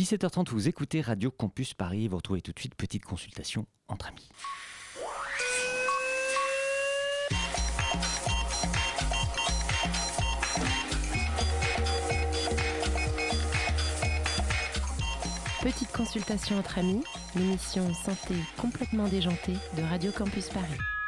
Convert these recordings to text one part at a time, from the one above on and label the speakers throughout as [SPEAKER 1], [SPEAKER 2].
[SPEAKER 1] 17h30, vous écoutez Radio Campus Paris. Vous retrouvez tout de suite petite consultation entre amis.
[SPEAKER 2] Petite consultation entre amis, l'émission santé complètement déjantée de Radio Campus Paris.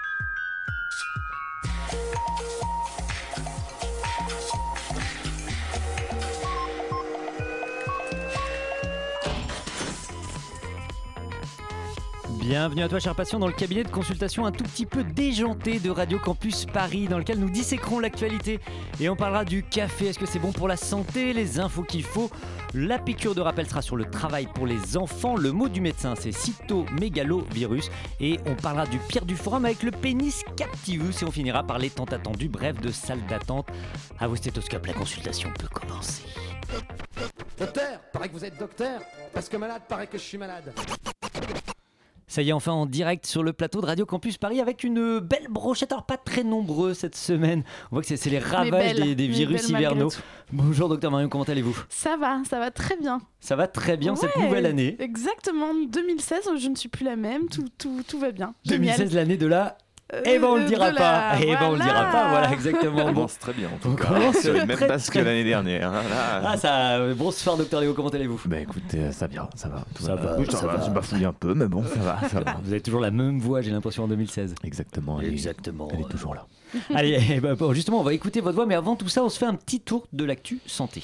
[SPEAKER 1] Bienvenue à toi, cher patient, dans le cabinet de consultation un tout petit peu déjanté de Radio Campus Paris, dans lequel nous disséquerons l'actualité et on parlera du café. Est-ce que c'est bon pour la santé? Les infos qu'il faut. La piqûre de rappel sera sur le travail pour les enfants. Le mot du médecin, c'est cytomégalovirus. Et on parlera du pire du forum avec le pénis captivus. Et on finira par les tant attendus brefs de salle d'attente. À vos stéthoscopes, la consultation peut commencer.
[SPEAKER 3] Docteur, paraît que vous êtes docteur, parce que malade, paraît que je suis malade.
[SPEAKER 1] Ça y est, enfin en direct sur le plateau de Radio Campus Paris avec une belle brochette. Alors pas très nombreux cette semaine. On voit que c'est les ravages des virus hivernaux. Bonjour docteur Marion, comment allez-vous?
[SPEAKER 4] Ça va très bien.
[SPEAKER 1] Ça va très bien cette nouvelle année.
[SPEAKER 4] Exactement, 2016, je ne suis plus la même, tout va bien.
[SPEAKER 1] 2016,
[SPEAKER 4] Génial.
[SPEAKER 1] l'année de la... Eh ben on le dira pas. On le dira pas, voilà exactement.
[SPEAKER 5] On commence très bien en tout cas.
[SPEAKER 1] Commence
[SPEAKER 5] Même pas ce que l'année dernière.
[SPEAKER 1] Ah ça, bonsoir docteur Léo, comment allez-vous?
[SPEAKER 5] Bah écoutez, ça va.
[SPEAKER 1] Ça va.
[SPEAKER 5] Je bafouille un peu, mais bon, ça va.
[SPEAKER 1] Vous avez toujours la même voix, j'ai l'impression, en 2016.
[SPEAKER 5] Exactement. Elle est toujours là.
[SPEAKER 1] Allez, justement, on va écouter votre voix, mais avant tout ça, on se fait un petit tour de l'actu santé.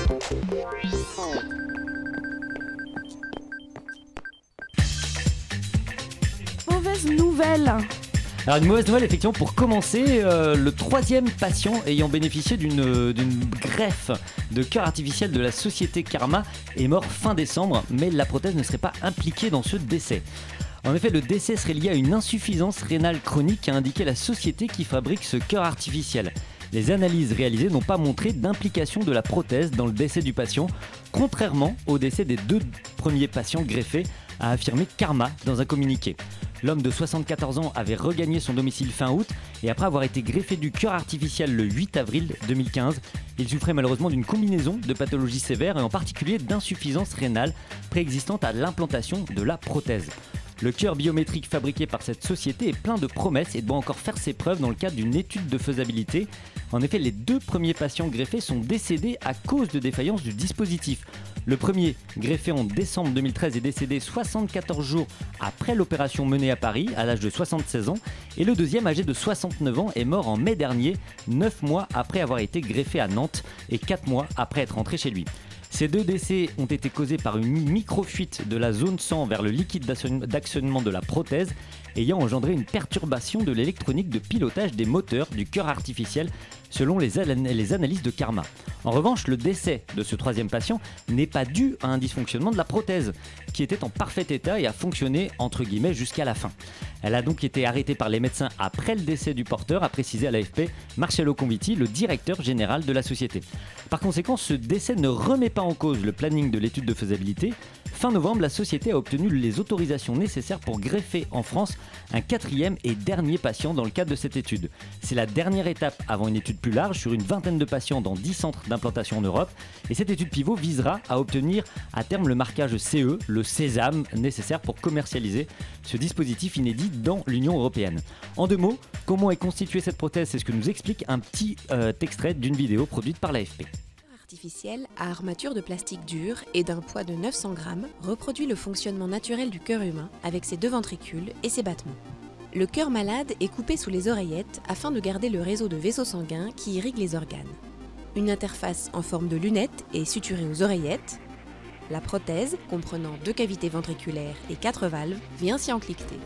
[SPEAKER 4] Mauvaise nouvelle.
[SPEAKER 1] Alors une mauvaise nouvelle effectivement pour commencer, le 3e patient ayant bénéficié d'une greffe de cœur artificiel de la société Karma est mort fin décembre, mais la prothèse ne serait pas impliquée dans ce décès. En effet, le décès serait lié à une insuffisance rénale chronique, a indiqué la société qui fabrique ce cœur artificiel. Les analyses réalisées n'ont pas montré d'implication de la prothèse dans le décès du patient, contrairement au décès des 2 premiers patients greffés, a affirmé Karma dans un communiqué. L'homme de 74 ans avait regagné son domicile fin août et après avoir été greffé du cœur artificiel le 8 avril 2015, il souffrait malheureusement d'une combinaison de pathologies sévères et en particulier d'insuffisance rénale préexistante à l'implantation de la prothèse. Le cœur biométrique fabriqué par cette société est plein de promesses et doit encore faire ses preuves dans le cadre d'une étude de faisabilité. En effet, les 2 premiers patients greffés sont décédés à cause de défaillance du dispositif. Le premier, greffé en décembre 2013, est décédé 74 jours après l'opération menée à Paris, à l'âge de 76 ans. Et le deuxième, âgé de 69 ans, est mort en mai dernier, 9 mois après avoir été greffé à Nantes et 4 mois après être rentré chez lui. Ces 2 décès ont été causés par une microfuite de la zone sang vers le liquide d'actionnement de la prothèse, ayant engendré une perturbation de l'électronique de pilotage des moteurs du cœur artificiel, selon les analyses de Karma. En revanche, le décès de ce 3e patient n'est pas dû à un dysfonctionnement de la prothèse, qui était en parfait état et a fonctionné entre guillemets jusqu'à la fin. Elle a donc été arrêtée par les médecins après le décès du porteur, a précisé à l'AFP Marcello Conviti, le directeur général de la société. Par conséquent, ce décès ne remet pas en cause le planning de l'étude de faisabilité. Fin novembre, la société a obtenu les autorisations nécessaires pour greffer en France un 4e et dernier patient dans le cadre de cette étude. C'est la dernière étape avant une étude plus large sur une vingtaine de patients dans 10 centres d'implantation en Europe. Et cette étude pivot visera à obtenir à terme le marquage CE, le sésame, nécessaire pour commercialiser ce dispositif inédit dans l'Union européenne. En 2 mots, comment est constituée cette prothèse? C'est ce que nous explique un petit extrait d'une vidéo produite par l'AFP.
[SPEAKER 6] Artificiel à armature de plastique dur et d'un poids de 900 grammes reproduit le fonctionnement naturel du cœur humain avec ses 2 ventricules et ses battements. Le cœur malade est coupé sous les oreillettes afin de garder le réseau de vaisseaux sanguins qui irriguent les organes. Une interface en forme de lunette est suturée aux oreillettes. La prothèse, comprenant 2 cavités ventriculaires et 4 valves, vient s'y encliqueter.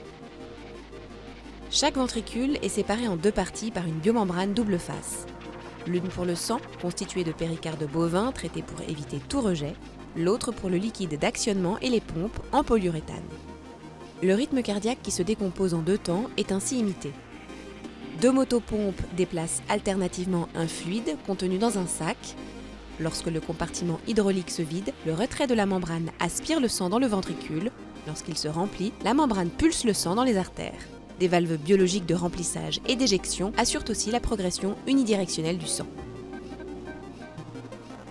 [SPEAKER 6] Chaque ventricule est séparé en 2 parties par une biomembrane double face. L'une pour le sang, constituée de péricarde bovin traité pour éviter tout rejet, l'autre pour le liquide d'actionnement et les pompes en polyuréthane. Le rythme cardiaque qui se décompose en 2 temps est ainsi imité. 2 motopompes déplacent alternativement un fluide contenu dans un sac. Lorsque le compartiment hydraulique se vide, le retrait de la membrane aspire le sang dans le ventricule. Lorsqu'il se remplit, la membrane pulse le sang dans les artères. Des valves biologiques de remplissage et d'éjection assurent aussi la progression unidirectionnelle du sang.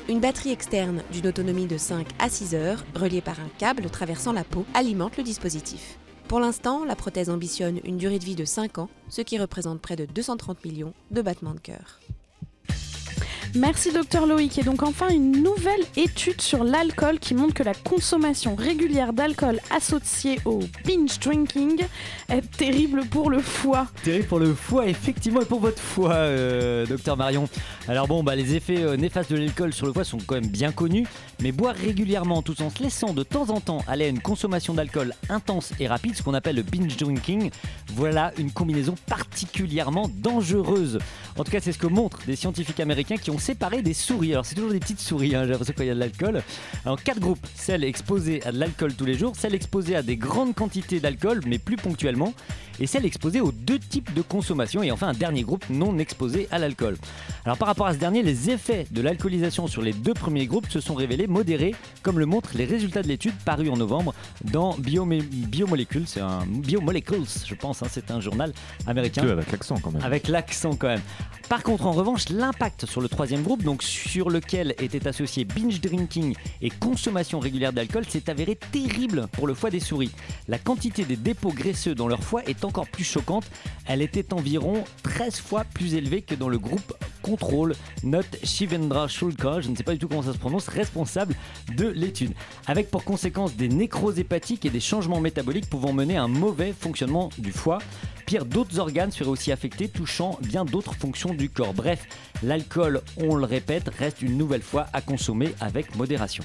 [SPEAKER 6] Une batterie externe d'une autonomie de 5 à 6 heures, reliée par un câble traversant la peau, alimente le dispositif. Pour l'instant, la prothèse ambitionne une durée de vie de 5 ans, ce qui représente près de 230 millions de battements de cœur.
[SPEAKER 4] Merci Dr Loïc. Et donc enfin une nouvelle étude sur l'alcool qui montre que la consommation régulière d'alcool associée au binge drinking est terrible pour le foie.
[SPEAKER 1] Terrible pour le foie, effectivement, et pour votre foie, docteur Marion. Alors bon, les effets néfastes de l'alcool sur le foie sont quand même bien connus, mais boire régulièrement tout en se laissant de temps en temps aller à une consommation d'alcool intense et rapide, ce qu'on appelle le binge drinking, voilà une combinaison particulièrement dangereuse. En tout cas, c'est ce que montrent des scientifiques américains qui ont séparé des souris. Alors c'est toujours des petites souris, j'ai l'impression quand il y a de l'alcool. Alors 4 groupes, celles exposées à de l'alcool tous les jours, celles exposées à des grandes quantités d'alcool mais plus ponctuellement, et celles exposées aux 2 types de consommation, et enfin un dernier groupe non exposé à l'alcool. Alors par rapport à ce dernier, les effets de l'alcoolisation sur les 2 premiers groupes se sont révélés modérés, comme le montrent les résultats de l'étude parue en novembre dans Biomolecules, je pense, c'est un journal américain.
[SPEAKER 5] Avec l'accent quand même.
[SPEAKER 1] Avec l'accent quand même. Par contre, en revanche, l'impact sur le 3e groupe, donc sur lequel étaient associés binge drinking et consommation régulière d'alcool, s'est avéré terrible pour le foie des souris. La quantité des dépôts graisseux dans leur foie est encore plus choquante. Elle était environ 13 fois plus élevée que dans le groupe contrôle, note Shivendra Shulka, je ne sais pas du tout comment ça se prononce, responsable de l'étude. Avec pour conséquence des nécroses hépatiques et des changements métaboliques pouvant mener à un mauvais fonctionnement du foie. Pire, d'autres organes seraient aussi affectés, touchant bien d'autres fonctions du corps. Bref, l'alcool, on le répète, reste une nouvelle fois à consommer avec modération.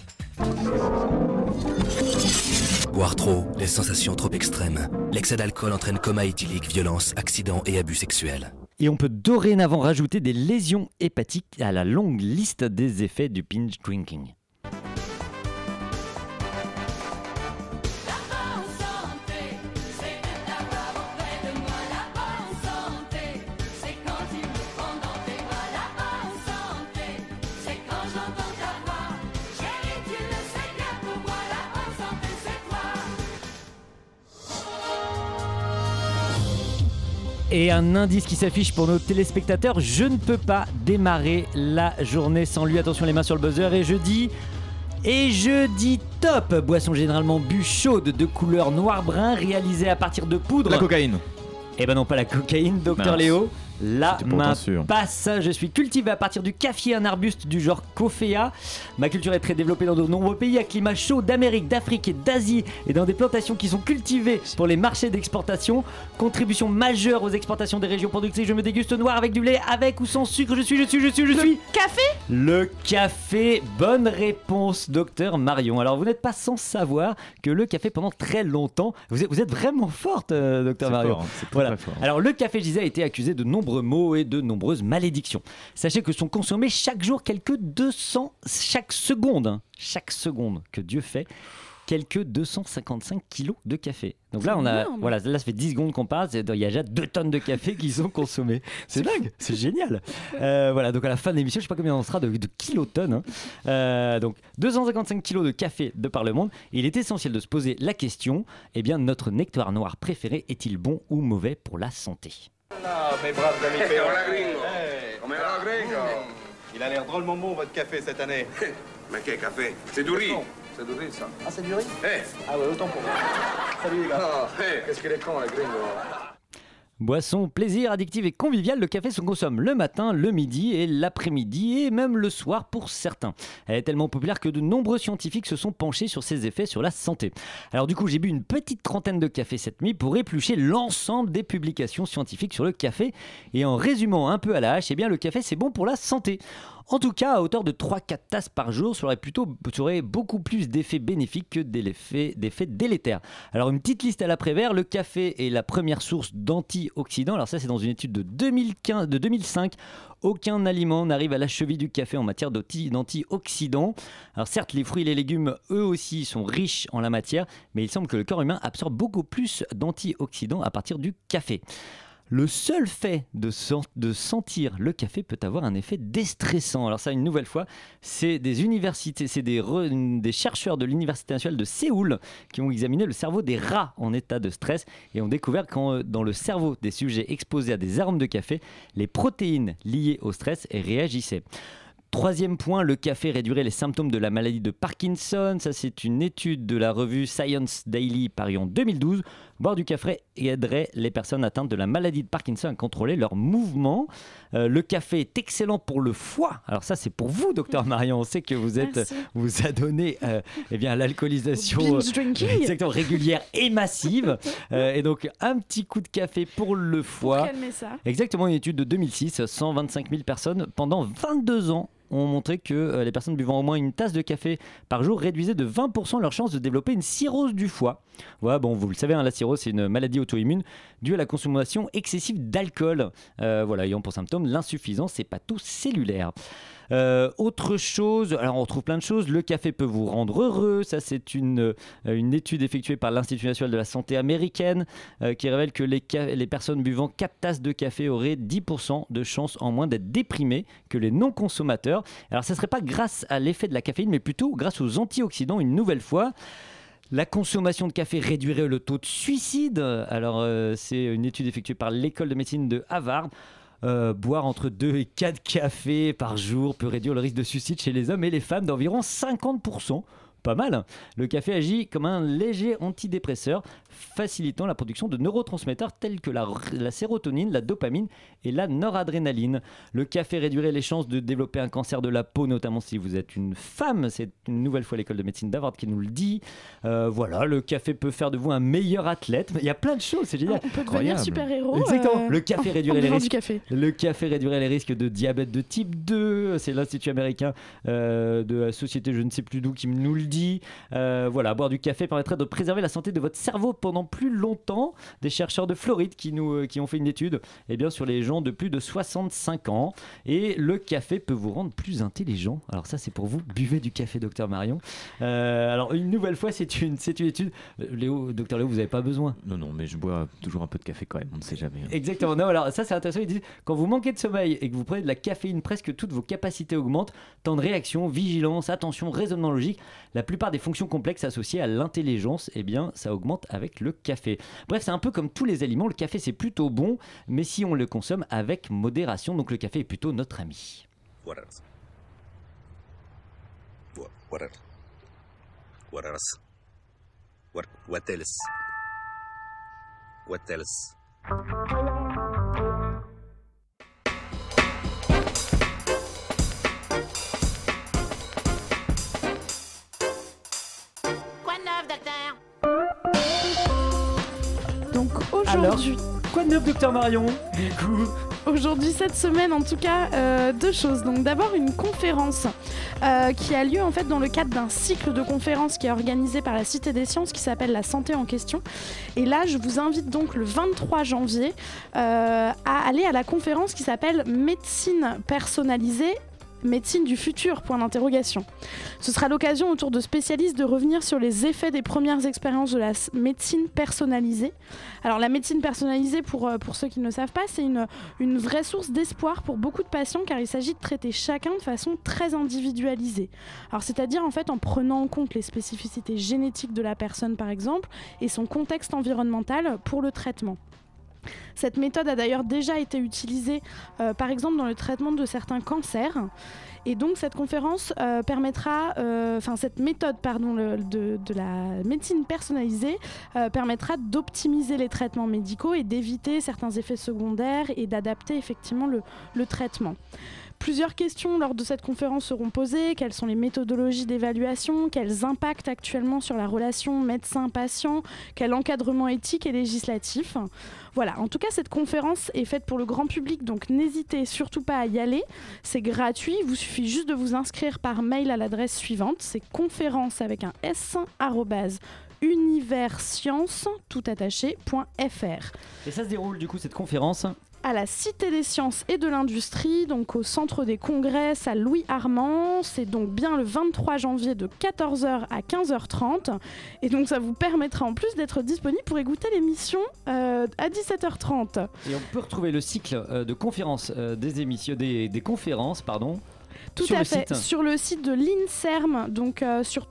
[SPEAKER 7] Boire trop, les sensations trop extrêmes. L'excès d'alcool entraîne coma éthylique, violence, accident et abus sexuels.
[SPEAKER 1] Et on peut dorénavant rajouter des lésions hépatiques à la longue liste des effets du binge drinking. Et un indice qui s'affiche pour nos téléspectateurs, je ne peux pas démarrer la journée sans lui. Attention, les mains sur le buzzer, et je dis top. Boisson généralement bu chaude de couleur noir-brun, réalisée à partir de poudre.
[SPEAKER 5] La cocaïne.
[SPEAKER 1] Eh ben non, pas la cocaïne, docteur Léo. La main passe. Je suis cultivé à partir du café, un arbuste du genre Coffea. Ma culture est très développée dans de nombreux pays à climat chaud d'Amérique, d'Afrique et d'Asie, et dans des plantations qui sont cultivées pour les marchés d'exportation. Contribution majeure aux exportations des régions productrices. Je me déguste noir avec du lait, avec ou sans sucre. Je suis.
[SPEAKER 4] Café ?
[SPEAKER 1] Le café. Bonne réponse, docteur Marion. Alors vous n'êtes pas sans savoir que le café, pendant très longtemps, vous êtes vraiment forte, docteur Marion.
[SPEAKER 5] Fort, c'est
[SPEAKER 1] voilà.
[SPEAKER 5] très fort.
[SPEAKER 1] Alors le café, je disais, a été accusé de nombreux mots et de nombreuses malédictions. Sachez que sont consommés chaque jour quelques 200, chaque seconde que Dieu fait, quelques 255 kilos de café. Donc là, là, ça fait 10 secondes qu'on parle, il y a déjà 2 tonnes de café qui sont consommées. C'est dingue, c'est génial. Voilà, donc à la fin de l'émission, je ne sais pas combien on sera de kilotonnes. Donc 255 kilos de café de par le monde. Et il est essentiel de se poser la question, notre nectar noir préféré est-il bon ou mauvais pour la santé ?
[SPEAKER 8] Mes braves amis péons. Il a l'air drôlement bon votre café cette année.
[SPEAKER 9] Mais quel café? C'est du riz.
[SPEAKER 8] C'est du riz ça.
[SPEAKER 9] Ah, c'est du riz?
[SPEAKER 8] Ah ouais, autant pour moi. Salut les gars.
[SPEAKER 9] Qu'est-ce qu'il est con, la gringo.
[SPEAKER 1] Boisson, plaisir, addictive et conviviale, le café se consomme le matin, le midi et l'après-midi et même le soir pour certains. Elle est tellement populaire que de nombreux scientifiques se sont penchés sur ses effets sur la santé. Alors du coup, j'ai bu une petite trentaine de cafés cette nuit pour éplucher l'ensemble des publications scientifiques sur le café. Et en résumant un peu à la hache, le café c'est bon pour la santé. En tout cas, à hauteur de 3-4 tasses par jour, ça aurait beaucoup plus d'effets bénéfiques que d'effets délétères. Alors une petite liste à l'après-vert, le café est la première source d'antioxydants. Alors ça, c'est dans une étude de 2005. Aucun aliment n'arrive à la cheville du café en matière d'antioxydants. Alors certes, les fruits et les légumes, eux aussi, sont riches en la matière, mais il semble que le corps humain absorbe beaucoup plus d'antioxydants à partir du café. Le seul fait de sentir le café peut avoir un effet déstressant. Alors ça, une nouvelle fois, c'est des chercheurs de l'Université nationale de Séoul qui ont examiné le cerveau des rats en état de stress et ont découvert que dans le cerveau des sujets exposés à des arômes de café, les protéines liées au stress réagissaient. Troisième point, le café réduirait les symptômes de la maladie de Parkinson. Ça, c'est une étude de la revue Science Daily parue en 2012. Boire du café aiderait les personnes atteintes de la maladie de Parkinson à contrôler leurs mouvements. Le café est excellent pour le foie. Alors ça, c'est pour vous, docteur Marion. On sait que vous adonnez à l'alcoolisation exactement, régulière et massive. Et donc, un petit coup de café pour le foie.
[SPEAKER 4] Pour calmer ça.
[SPEAKER 1] Exactement, une étude de 2006. 125 000 personnes pendant 22 ans ont montré que les personnes buvant au moins une tasse de café par jour réduisaient de 20% leur chance de développer une cirrhose du foie. Voilà, bon, vous le savez, la cirrhose, c'est une maladie auto-immune due à la consommation excessive d'alcool. Ayant pour symptôme l'insuffisance hépatocellulaire. Autre chose, alors on retrouve plein de choses. Le café peut vous rendre heureux. Ça, c'est une étude effectuée par l'Institut national de la santé américaine qui révèle que les personnes buvant 4 tasses de café auraient 10% de chance en moins d'être déprimées que les non-consommateurs. Alors, ça ne serait pas grâce à l'effet de la caféine, mais plutôt grâce aux antioxydants, une nouvelle fois. La consommation de café réduirait le taux de suicide. Alors, c'est une étude effectuée par l'école de médecine de Harvard. Boire entre 2 et 4 cafés par jour peut réduire le risque de suicide chez les hommes et les femmes d'environ 50%. Pas mal. Le café agit comme un léger antidépresseur, facilitant la production de neurotransmetteurs tels que la sérotonine, la dopamine et la noradrénaline. Le café réduirait les chances de développer un cancer de la peau, notamment si vous êtes une femme. C'est une nouvelle fois l'école de médecine d'Harvard qui nous le dit. Le café peut faire de vous un meilleur athlète. Il y a plein de choses, c'est génial.
[SPEAKER 4] On peut devenir super-héros.
[SPEAKER 1] Exactement. Le café réduirait les risques.
[SPEAKER 4] Le
[SPEAKER 1] café réduirait les risques de diabète de type 2. C'est l'Institut américain de la société, je ne sais plus d'où, qui nous le dit. Boire du café permettrait de préserver la santé de votre cerveau pendant plus longtemps. Des chercheurs de Floride qui ont fait une étude sur les gens de plus de 65 ans. Et le café peut vous rendre plus intelligent. Alors ça, c'est pour vous. Buvez du café, docteur Marion. Alors une nouvelle fois, c'est une étude. Docteur Léo, vous n'avez pas besoin.
[SPEAKER 5] Non, mais je bois toujours un peu de café quand même. On ne sait jamais.
[SPEAKER 1] Exactement. Non, alors ça, c'est intéressant. Ils disent, quand vous manquez de sommeil et que vous prenez de la caféine, presque toutes vos capacités augmentent. Temps de réaction, vigilance, attention, raisonnement logique. La plupart des fonctions complexes associées à l'intelligence, ça augmente avec le café. Bref, c'est un peu comme tous les aliments, le café c'est plutôt bon, mais si on le consomme avec modération, donc le café est plutôt notre ami.
[SPEAKER 7] What else? What else? What else? What else? What else?
[SPEAKER 4] Donc aujourd'hui...
[SPEAKER 1] Alors, quoi de neuf, docteur Marion, du coup?
[SPEAKER 4] Aujourd'hui, cette semaine, en tout cas, 2 choses. Donc, d'abord, une conférence qui a lieu en fait dans le cadre d'un cycle de conférences qui est organisé par la Cité des Sciences qui s'appelle La Santé en question. Et là, je vous invite donc le 23 janvier à aller à la conférence qui s'appelle Médecine personnalisée. Médecine du futur, point d'interrogation. Ce sera l'occasion autour de spécialistes de revenir sur les effets des premières expériences de la médecine personnalisée. Alors la médecine personnalisée, pour ceux qui ne le savent pas, c'est une vraie source d'espoir pour beaucoup de patients car il s'agit de traiter chacun de façon très individualisée. Alors c'est-à-dire en fait en prenant en compte les spécificités génétiques de la personne par exemple et son contexte environnemental pour le traitement. Cette méthode a d'ailleurs déjà été utilisée par exemple dans le traitement de certains cancers et donc cette conférence cette méthode de la médecine personnalisée permettra d'optimiser les traitements médicaux et d'éviter certains effets secondaires et d'adapter effectivement le traitement. Plusieurs questions lors de cette conférence seront posées. Quelles sont les méthodologies d'évaluation? Quels impacts actuellement sur la relation médecin-patient? Quel encadrement éthique et législatif? Voilà, en tout cas, cette conférence est faite pour le grand public, donc n'hésitez surtout pas à y aller. C'est gratuit, il vous suffit juste de vous inscrire par mail à l'adresse suivante. C'est conférence avec un s, @universcience.fr.
[SPEAKER 1] Et ça se déroule du coup cette conférence
[SPEAKER 4] à la Cité des Sciences et de l'Industrie, donc au Centre des Congrès à Louis Armand. C'est donc bien le 23 janvier de 14h à 15h30. Et donc ça vous permettra en plus d'être disponible pour écouter l'émission à 17h30.
[SPEAKER 1] Et on peut retrouver le cycle de conférences, des conférences, pardon.
[SPEAKER 4] Tout à fait, sur le site de l'INSERM, donc sur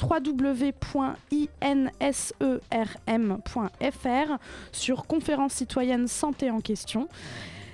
[SPEAKER 4] www.inserm.fr, sur Conférence citoyenne santé en question.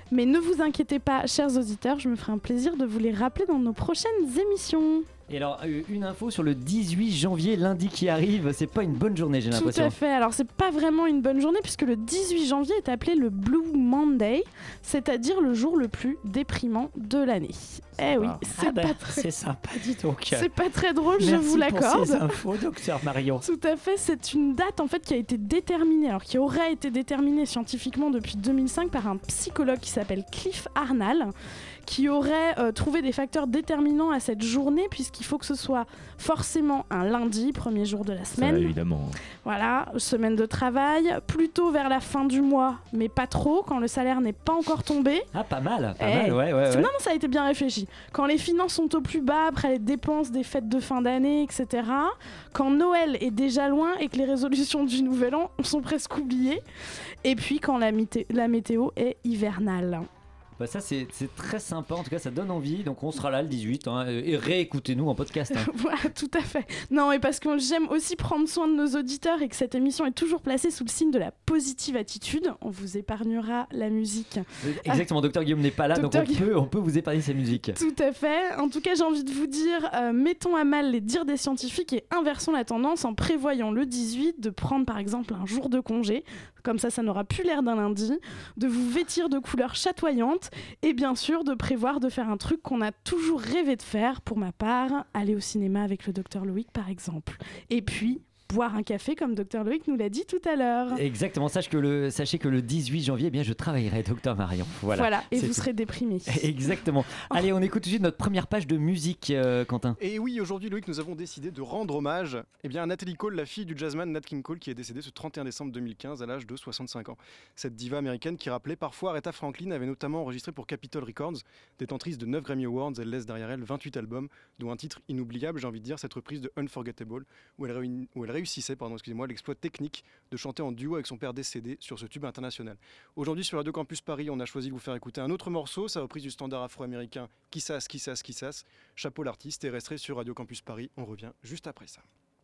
[SPEAKER 4] Mais ne vous inquiétez pas, chers auditeurs, je me ferai un plaisir de vous les rappeler dans nos prochaines émissions.
[SPEAKER 1] Et alors, une info sur le 18 janvier, lundi qui arrive, c'est pas une bonne journée, j'ai l'impression.
[SPEAKER 4] Tout à fait, alors c'est pas vraiment une bonne journée puisque le 18 janvier est appelé le Blue Monday, c'est-à-dire le jour le plus déprimant de l'année. Eh oui,
[SPEAKER 1] c'est sympa, dis donc.
[SPEAKER 4] C'est pas très drôle, je vous l'accorde.
[SPEAKER 1] Merci pour ces infos, docteur Marion.
[SPEAKER 4] Tout à fait, c'est une date en fait qui a été déterminée, alors qui aurait été déterminée scientifiquement depuis 2005 par un psychologue qui s'appelle Cliff Arnall, qui aurait trouvé des facteurs déterminants à cette journée, puisqu'il faut que ce soit forcément un lundi, premier jour de la semaine.
[SPEAKER 5] Ça, évidemment.
[SPEAKER 4] Voilà, semaine de travail, plutôt vers la fin du mois, mais pas trop, quand le salaire n'est pas encore tombé.
[SPEAKER 1] Ah, pas mal, ouais.
[SPEAKER 4] Non, ça a été bien réfléchi. Quand les finances sont au plus bas, après les dépenses des fêtes de fin d'année, etc. Quand Noël est déjà loin et que les résolutions du Nouvel An sont presque oubliées. Et puis quand la météo est hivernale.
[SPEAKER 1] Bah ça c'est très sympa, en tout cas ça donne envie, donc on sera là le 18 et réécoutez-nous en podcast.
[SPEAKER 4] Voilà, tout à fait. Non, et parce que j'aime aussi prendre soin de nos auditeurs et que cette émission est toujours placée sous le signe de la positive attitude, on vous épargnera la musique.
[SPEAKER 1] Exactement, docteur Guillaume n'est pas là, donc on peut vous épargner sa musique.
[SPEAKER 4] Tout à fait. En tout cas, j'ai envie de vous dire, mettons à mal les dires des scientifiques et inversons la tendance en prévoyant le 18 de prendre par exemple un jour de congé, comme ça n'aura plus l'air d'un lundi, de vous vêtir de couleurs chatoyantes et bien sûr de prévoir de faire un truc qu'on a toujours rêvé de faire, pour ma part, aller au cinéma avec le docteur Loïc par exemple. Et puis boire un café comme docteur Loïc nous l'a dit tout à l'heure.
[SPEAKER 1] Exactement, sachez que le 18 janvier, eh bien, je travaillerai, docteur Marion. Voilà,
[SPEAKER 4] et vous serez déprimé.
[SPEAKER 1] Exactement. Allez, on écoute tout de suite notre première page de musique, Quentin.
[SPEAKER 10] Et oui, aujourd'hui, Loïc, nous avons décidé de rendre hommage à Natalie Cole, la fille du jazzman Nat King Cole, qui est décédée ce 31 décembre 2015 à l'âge de 65 ans. Cette diva américaine qui rappelait parfois Aretha Franklin avait notamment enregistré pour Capitol Records, détentrice de 9 Grammy Awards. Elle laisse derrière elle 28 albums, dont un titre inoubliable, j'ai envie de dire, cette reprise de Unforgettable, où elle réussissait l'exploit technique de chanter en duo avec son père décédé sur ce tube international. Aujourd'hui sur Radio Campus Paris, on a choisi de vous faire écouter un autre morceau, sa reprise du standard afro-américain Kissas, Kissas, Kissas. Chapeau l'artiste et resterez sur Radio Campus Paris, on revient juste après ça.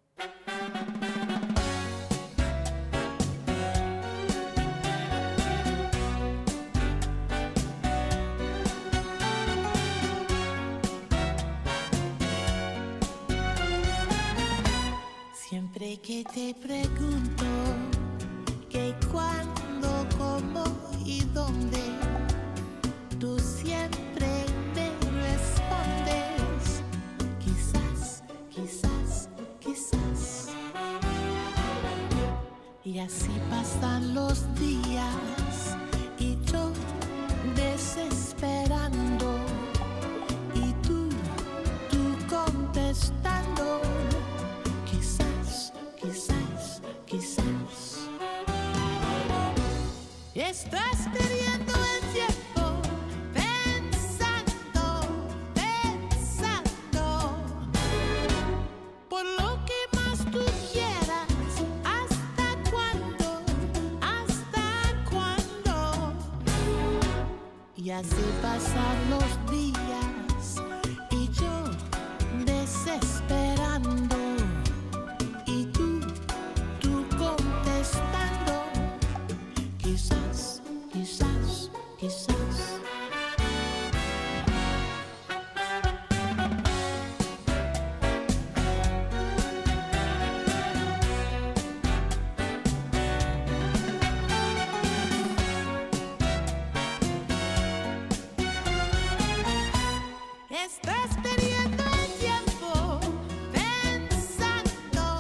[SPEAKER 11] Siempre que te pregunto qué, cuándo, cómo y dónde, tú siempre me respondes quizás, quizás, quizás. Y así pasan los días y yo desesperando y tú contestando quizás, quizás. Estás perdiendo el tiempo pensando por lo que más tú quieras. ¿Hasta cuándo? Y así pasan los días y yo desesperando. Quizás, quizás, quizás. Estás perdiendo el tiempo pensando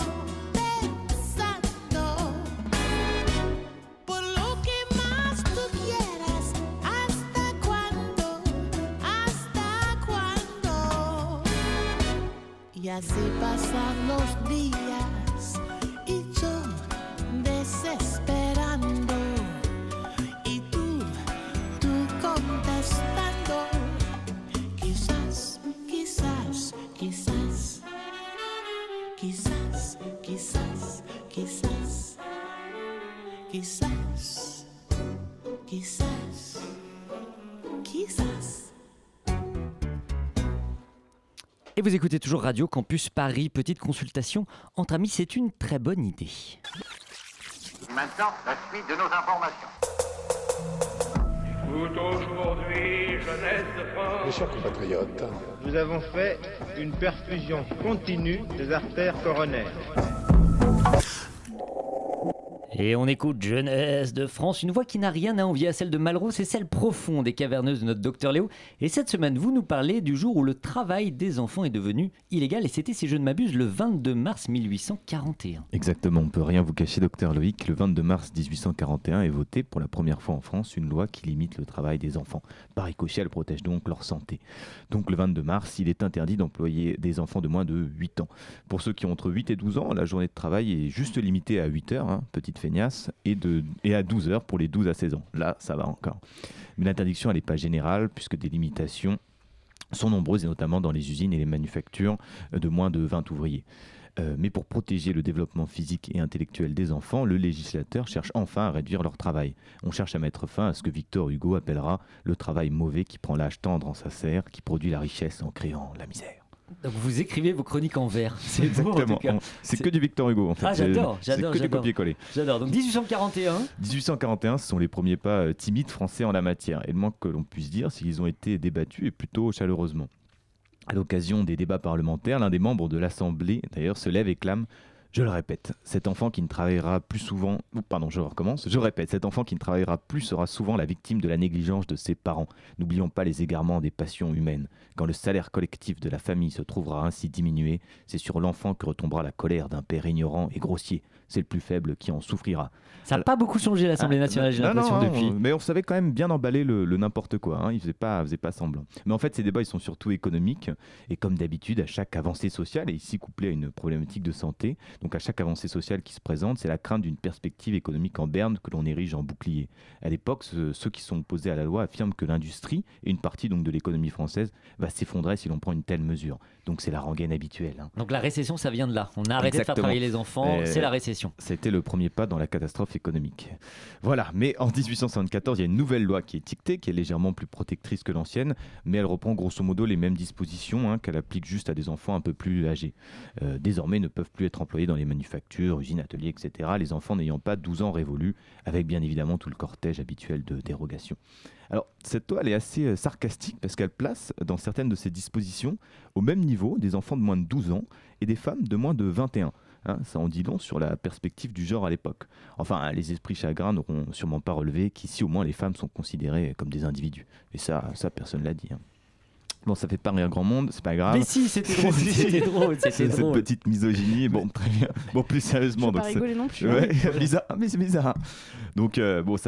[SPEAKER 11] por lo que más tú quieras. ¿Hasta cuándo? Y así pasan los días y yo desesperando y tú contestando quizás, quizás, quizás. Quizás, quizás, quizás. Quizás, quizás, quizás.
[SPEAKER 1] Et vous écoutez toujours Radio Campus Paris, petite consultation entre amis, c'est une très bonne idée.
[SPEAKER 12] Maintenant, la suite de nos informations. Tout aujourd'hui, jeunesse de France.
[SPEAKER 9] Mes chers compatriotes,
[SPEAKER 13] nous avons fait une perfusion continue des artères coronaires.
[SPEAKER 1] Et on écoute Jeunesse de France, une voix qui n'a rien à envier à celle de Malraux, c'est celle profonde et caverneuse de notre docteur Léo. Et cette semaine, vous nous parlez du jour où le travail des enfants est devenu illégal, et c'était, si je ne m'abuse, le 22 mars 1841.
[SPEAKER 5] Exactement, on peut rien vous cacher, docteur Loïc. Le 22 mars 1841 est votée pour la première fois en France une loi qui limite le travail des enfants. Par ricochet, elle protège donc leur santé. Donc le 22 mars, il est interdit d'employer des enfants de moins de 8 ans. Pour ceux qui ont entre 8 et 12 ans, la journée de travail est juste limitée à 8 heures, petite feignasse, et à 12 heures pour les 12 à 16 ans. Là, ça va encore. Mais l'interdiction, elle n'est pas générale, puisque des limitations sont nombreuses, et notamment dans les usines et les manufactures de moins de 20 ouvriers. Mais pour protéger le développement physique et intellectuel des enfants, le législateur cherche enfin à réduire leur travail. On cherche à mettre fin à ce que Victor Hugo appellera le travail mauvais qui prend l'âge tendre en sa serre, qui produit la richesse en créant la misère.
[SPEAKER 1] Donc vous écrivez vos chroniques en vers, c'est beau en tout cas.
[SPEAKER 5] C'est que du Victor Hugo en fait.
[SPEAKER 1] Ah j'adore.
[SPEAKER 5] C'est que du copier-coller.
[SPEAKER 1] J'adore. Donc 1841.
[SPEAKER 5] 1841, ce sont les premiers pas timides français en la matière. Et le moins que l'on puisse dire, c'est qu'ils ont été débattus et plutôt chaleureusement. À l'occasion des débats parlementaires, l'un des membres de l'Assemblée, d'ailleurs, se lève et clame « Je le répète, cet enfant qui ne travaillera plus souvent... » Pardon, je recommence. « Je répète, cet enfant qui ne travaillera plus sera souvent la victime de la négligence de ses parents. N'oublions pas les égarements des passions humaines. Quand le salaire collectif de la famille se trouvera ainsi diminué, c'est sur l'enfant que retombera la colère d'un père ignorant et grossier. C'est le plus faible qui en souffrira. »
[SPEAKER 1] Ça n'a pas beaucoup changé l'Assemblée nationale, j'ai l'impression, depuis.
[SPEAKER 5] Mais on savait quand même bien emballer le n'importe quoi. Il faisait pas semblant. Mais en fait, ces débats, ils sont surtout économiques. Et comme d'habitude, à chaque avancée sociale, et ici couplée à une problématique de santé, donc à chaque avancée sociale qui se présente, c'est la crainte d'une perspective économique en berne que l'on érige en bouclier. À l'époque, ceux qui sont opposés à la loi affirment que l'industrie, et une partie donc de l'économie française, va s'effondrer si l'on prend une telle mesure. Donc c'est la rengaine habituelle.
[SPEAKER 1] Donc la récession, ça vient de là. On a arrêté de faire travailler les enfants, c'est la récession.
[SPEAKER 5] C'était le premier pas dans la catastrophe économique. Voilà, mais en 1874, il y a une nouvelle loi qui est étiquetée, qui est légèrement plus protectrice que l'ancienne, mais elle reprend grosso modo les mêmes dispositions qu'elle applique juste à des enfants un peu plus âgés. Désormais, ne peuvent plus être employés dans les manufactures, usines, ateliers, etc., les enfants n'ayant pas 12 ans révolus, avec bien évidemment tout le cortège habituel de dérogations. Alors, cette loi, elle est assez sarcastique parce qu'elle place, dans certaines de ses dispositions, au même niveau des enfants de moins de 12 ans et des femmes de moins de 21. Ça en dit long sur la perspective du genre à l'époque. Enfin, les esprits chagrins n'auront sûrement pas relevé qu'ici, au moins, les femmes sont considérées comme des individus. Et ça personne ne l'a dit. Bon, ça fait pas rire grand monde, c'est pas grave.
[SPEAKER 1] Mais si, c'était drôle, c'était drôle.
[SPEAKER 5] Cette petite misogynie, bon, très bien. Bon, plus sérieusement.
[SPEAKER 4] Je ne pas rigoler non plus.
[SPEAKER 5] Ouais, bizarre, mais c'est bizarre. Donc,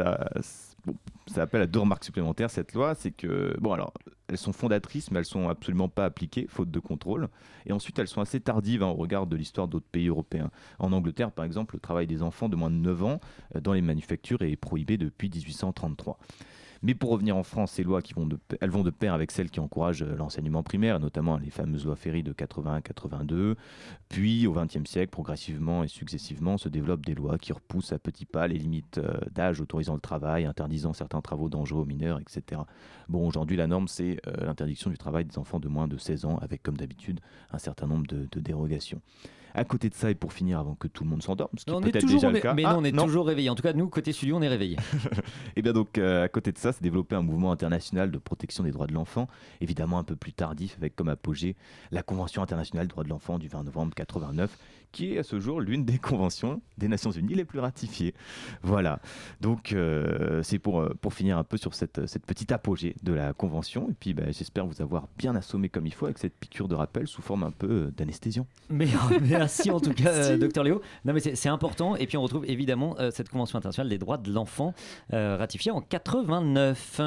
[SPEAKER 5] ça appelle à deux remarques supplémentaires, cette loi, c'est que, bon, alors, elles sont fondatrices, mais elles sont absolument pas appliquées, faute de contrôle. Et ensuite, elles sont assez tardives au regard de l'histoire d'autres pays européens. En Angleterre, par exemple, le travail des enfants de moins de 9 ans dans les manufactures est prohibé depuis 1833. Mais pour revenir en France, ces lois elles vont de pair avec celles qui encouragent l'enseignement primaire, notamment les fameuses lois Ferry de 81-82. Puis, au XXe siècle, progressivement et successivement, se développent des lois qui repoussent à petits pas les limites d'âge autorisant le travail, interdisant certains travaux dangereux aux mineurs, etc. Bon, aujourd'hui, la norme, c'est l'interdiction du travail des enfants de moins de 16 ans, avec, comme d'habitude, un certain nombre de dérogations. À côté de ça, et pour finir, avant que tout le monde s'endorme, ce qui est peut-être déjà le cas.
[SPEAKER 1] Mais non, on est toujours réveillés. En tout cas, nous, côté studio, on est réveillés.
[SPEAKER 5] Et bien donc, à côté de ça, s'est développé un mouvement international de protection des droits de l'enfant, évidemment un peu plus tardif, avec comme apogée la Convention internationale des droits de l'enfant du 20 novembre 89, qui est à ce jour l'une des conventions des Nations Unies les plus ratifiées. Voilà. Donc, c'est pour finir un peu sur cette petite apogée de la Convention. Et puis, j'espère vous avoir bien assommé comme il faut avec cette piqûre de rappel sous forme un peu d'anesthésiant.
[SPEAKER 1] Merci en tout cas, Docteur Léo. Non, mais c'est important. Et puis on retrouve évidemment cette Convention internationale des droits de l'enfant ratifiée en 89.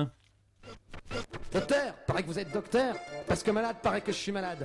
[SPEAKER 3] Docteur, paraît que vous êtes docteur, parce que malade, paraît que je suis malade.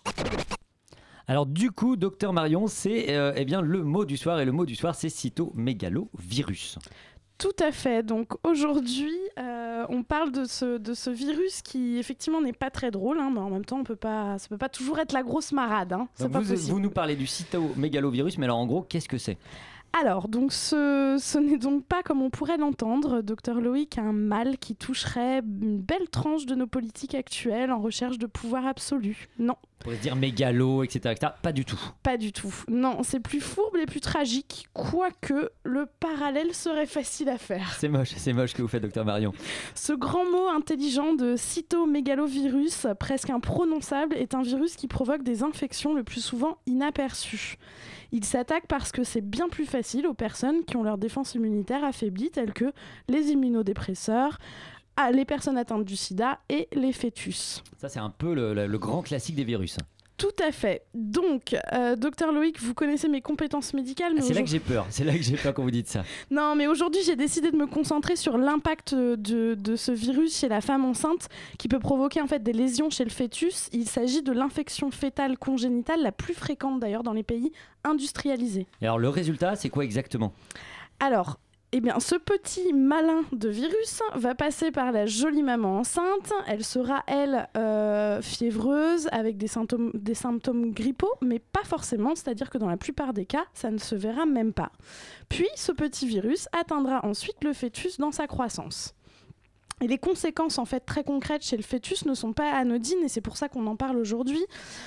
[SPEAKER 1] Alors du coup, Docteur Marion, c'est le mot du soir. Et le mot du soir, c'est cytomégalovirus.
[SPEAKER 4] Tout à fait. Donc aujourd'hui, on parle de ce virus qui effectivement n'est pas très drôle, mais en même temps, ça peut pas toujours être la grosse marade. C'est pas possible.
[SPEAKER 1] Vous nous parlez du cytomégalovirus, mais alors en gros, qu'est-ce que c'est ?
[SPEAKER 4] Alors, donc ce n'est donc pas comme on pourrait l'entendre, Dr Loïc, un mal qui toucherait une belle tranche de nos politiques actuelles en recherche de pouvoir absolu. Non.
[SPEAKER 1] On pourrait se dire mégalo, etc., etc. Pas du tout.
[SPEAKER 4] Pas du tout. Non, c'est plus fourbe et plus tragique, quoique le parallèle serait facile à faire.
[SPEAKER 1] C'est moche que vous faites, docteur Marion.
[SPEAKER 4] Ce grand mot intelligent de cytomégalovirus, presque imprononçable, est un virus qui provoque des infections le plus souvent inaperçues. Il s'attaque parce que c'est bien plus facile aux personnes qui ont leur défense immunitaire affaiblie, telles que les immunodépresseurs, les personnes atteintes du sida et les fœtus.
[SPEAKER 1] Ça, c'est un peu le grand classique des virus.
[SPEAKER 4] Tout à fait. Donc, docteur Loïc, vous connaissez mes compétences médicales. Mais
[SPEAKER 1] c'est là que j'ai peur. C'est là que j'ai peur quand vous dites ça.
[SPEAKER 4] Non, mais aujourd'hui, j'ai décidé de me concentrer sur l'impact de ce virus chez la femme enceinte qui peut provoquer en fait des lésions chez le fœtus. Il s'agit de l'infection fœtale congénitale la plus fréquente d'ailleurs dans les pays industrialisés.
[SPEAKER 1] Et alors, le résultat, c'est quoi exactement ?
[SPEAKER 4] Alors, eh bien, ce petit malin de virus va passer par la jolie maman enceinte. Elle sera, elle, fiévreuse, avec des symptômes grippaux, mais pas forcément, c'est-à-dire que dans la plupart des cas, ça ne se verra même pas. Puis, ce petit virus atteindra ensuite le fœtus dans sa croissance. Et les conséquences en fait très concrètes chez le fœtus ne sont pas anodines et c'est pour ça qu'on en parle aujourd'hui.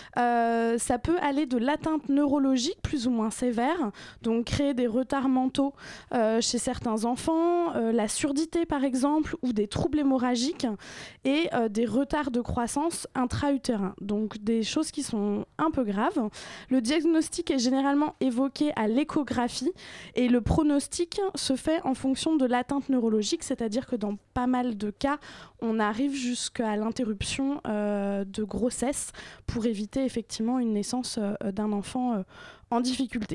[SPEAKER 4] Ça peut aller de l'atteinte neurologique plus ou moins sévère, donc créer des retards mentaux chez certains enfants, la surdité par exemple, ou des troubles hémorragiques et des retards de croissance intra-utérins. Donc des choses qui sont un peu graves. Le diagnostic est généralement évoqué à l'échographie et le pronostic se fait en fonction de l'atteinte neurologique, c'est-à-dire que dans pas mal de cas, on arrive jusqu'à l'interruption de grossesse pour éviter effectivement une naissance d'un enfant en difficulté.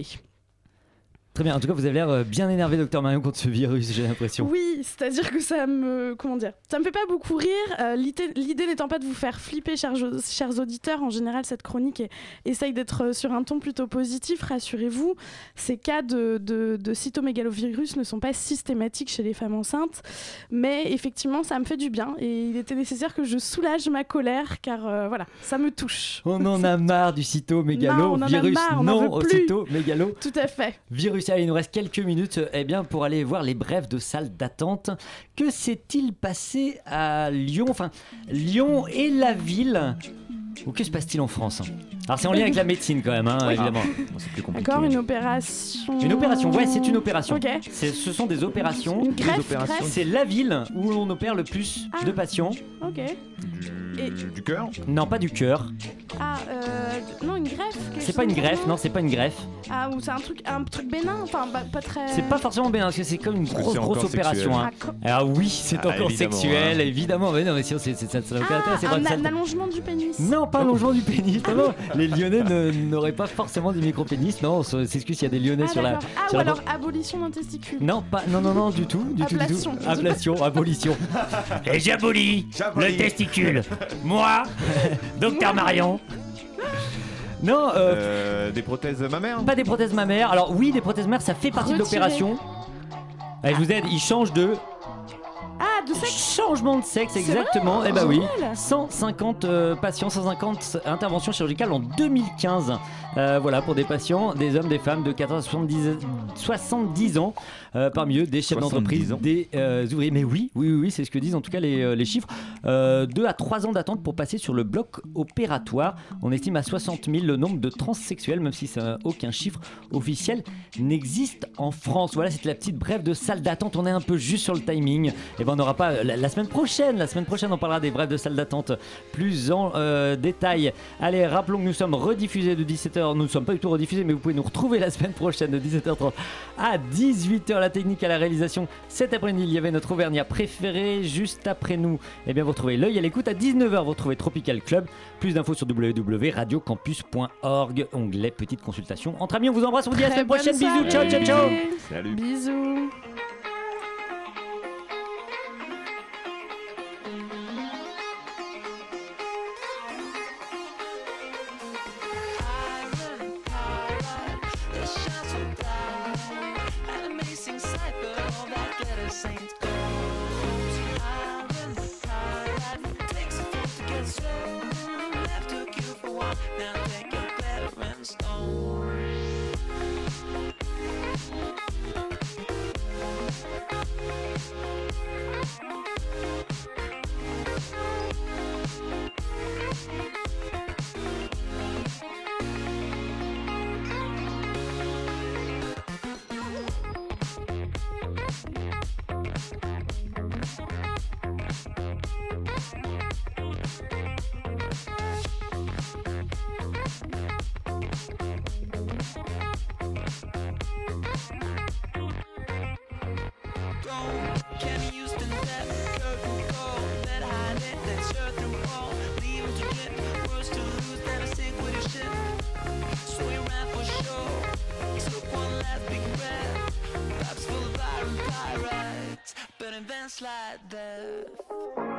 [SPEAKER 1] Très bien, en tout cas vous avez l'air bien énervé, docteur Marion, contre ce virus, j'ai l'impression.
[SPEAKER 4] Oui, c'est-à-dire que ça me fait pas beaucoup rire. L'idée n'étant pas de vous faire flipper, chers auditeurs. En général, cette chronique essaye d'être sur un ton plutôt positif, rassurez-vous. Ces cas de cytomégalovirus ne sont pas systématiques chez les femmes enceintes, mais effectivement, ça me fait du bien et il était nécessaire que je soulage ma colère car voilà, ça me touche.
[SPEAKER 1] On en a marre du cytomégalo, virus, non au cytomégalo.
[SPEAKER 4] Tout à fait.
[SPEAKER 1] Virus. Allez, il nous reste quelques minutes pour aller voir les brèves de salle d'attente. Que s'est-il passé à Lyon ? Enfin, Lyon et la ville. Ou que se passe-t-il en France ? Alors c'est en lien avec la médecine quand même,
[SPEAKER 4] oui.
[SPEAKER 1] Évidemment.
[SPEAKER 5] C'est plus compliqué.
[SPEAKER 4] D'accord, une opération.
[SPEAKER 1] Une opération, ouais, c'est une opération.
[SPEAKER 4] Okay.
[SPEAKER 1] Ce sont des opérations.
[SPEAKER 4] Une greffe,
[SPEAKER 1] c'est la ville où l'on opère le plus de patients.
[SPEAKER 4] Ok.
[SPEAKER 5] Du cœur ?
[SPEAKER 1] Non, pas du cœur.
[SPEAKER 4] Non, une greffe.
[SPEAKER 1] C'est pas une greffe, non, c'est pas une greffe.
[SPEAKER 4] Ah, ou c'est un truc bénin, enfin pas très.
[SPEAKER 1] C'est pas forcément bénin, parce que c'est comme une grosse opération. Hein. Ah oui, c'est encore sexuel, évidemment. Mais non, mais sinon, ça n'a aucun intérêt.
[SPEAKER 4] Un allongement du pénis.
[SPEAKER 1] Non, pas un allongement du pénis. Non, les Lyonnais n'auraient pas forcément du micro-pénis. Non, c'est excuse, il y a des Lyonnais sur la.
[SPEAKER 4] Ou alors abolition d'un testicule.
[SPEAKER 1] Non, non, du tout. Ablation, abolition. Et j'abolis le testicule. Moi, docteur Marion. Non,
[SPEAKER 5] des prothèses mammaires ?
[SPEAKER 1] Pas des prothèses mammaires. Alors oui, des prothèses mammaires, ça fait partie de l'opération. Allez, je vous aide, il change de...
[SPEAKER 4] Ah, de sexe.
[SPEAKER 1] Changement de sexe, exactement.
[SPEAKER 4] Vrai,
[SPEAKER 1] eh bah oui, 150 patients, 150 interventions chirurgicales en 2015. Voilà, pour des patients, des hommes, des femmes de 14 à 70 ans. Parmi eux, des chefs d'entreprise, des ouvriers. Mais oui, c'est ce que disent en tout cas les chiffres. 2 à 3 ans d'attente pour passer sur le bloc opératoire. On estime à 60 000 le nombre de transsexuels, même si aucun chiffre officiel n'existe en France. Voilà, c'était la petite brève de salle d'attente. On est un peu juste sur le timing. Et ben on n'aura pas la semaine prochaine. La semaine prochaine, on parlera des brèves de salle d'attente plus en détail. Allez, rappelons que nous sommes rediffusés de 17h. Nous ne sommes pas du tout rediffusés, mais vous pouvez nous retrouver la semaine prochaine de 17h30 à 18h. La technique à la réalisation. Cet après-midi, il y avait notre Auvergnat préféré. Juste après nous, eh bien, vous retrouvez l'œil à l'écoute. À 19h, vous retrouvez Tropical Club. Plus d'infos sur www.radiocampus.org. Onglet petite consultation. Entre amis, on vous embrasse. On vous dit à la semaine prochaine. Bisous. Ciao.
[SPEAKER 5] Salut.
[SPEAKER 4] Bisous.
[SPEAKER 11] Now take a better and stone. dance like that.